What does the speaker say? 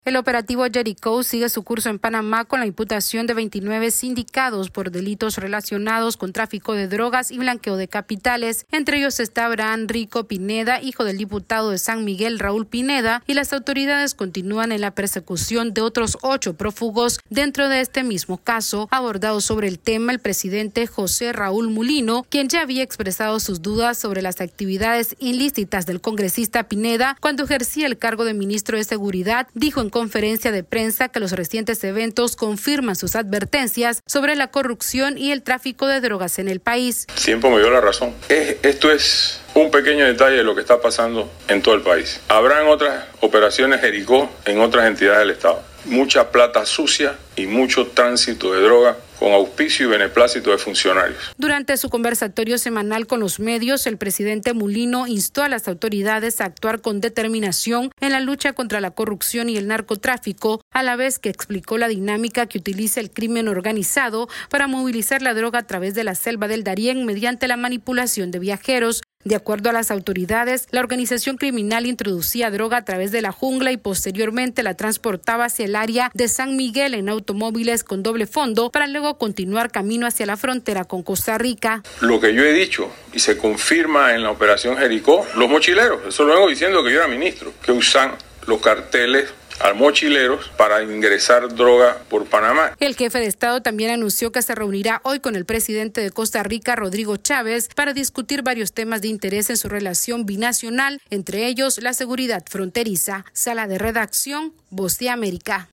El operativo Jericó sigue su curso en Panamá con la imputación de 29 sindicados por delitos relacionados con tráfico de drogas y blanqueo de capitales. Entre ellos está Abraham Rico Pineda, hijo del diputado de San Miguel Raúl Pineda, y las autoridades continúan en la persecución de otros 8 prófugos dentro de este mismo caso. Abordado sobre el tema el presidente José Raúl Mulino, quien ya había expresado sus dudas sobre las actividades ilícitas del congresista Pineda cuando ejercía el cargo de ministro de Seguridad, dijo en conferencia de prensa que los recientes eventos confirman sus advertencias sobre la corrupción y el tráfico de drogas en el país. Tiempo me dio la razón. Esto es un pequeño detalle de lo que está pasando en todo el país. Habrán otras operaciones Jericó en otras entidades del Estado. Mucha plata sucia y mucho tránsito de droga con auspicio y beneplácito de funcionarios. Durante su conversatorio semanal con los medios, el presidente Mulino instó a las autoridades a actuar con determinación en la lucha contra la corrupción y el narcotráfico, a la vez que explicó la dinámica que utiliza el crimen organizado para movilizar la droga a través de la selva del Darién mediante la manipulación de viajeros. De acuerdo a las autoridades, la organización criminal introducía droga a través de la jungla y posteriormente la transportaba hacia el área de San Miguel en automóviles con doble fondo para luego continuar camino hacia la frontera con Costa Rica. Lo que yo he dicho y se confirma en la operación Jericó, los mochileros, eso lo vengo diciendo que yo era ministro, que usan los carteles a mochileros para ingresar droga por Panamá. El jefe de Estado también anunció que se reunirá hoy con el presidente de Costa Rica, Rodrigo Chávez, para discutir varios temas de interés en su relación binacional, entre ellos la seguridad fronteriza. Sala de redacción, Voz de América.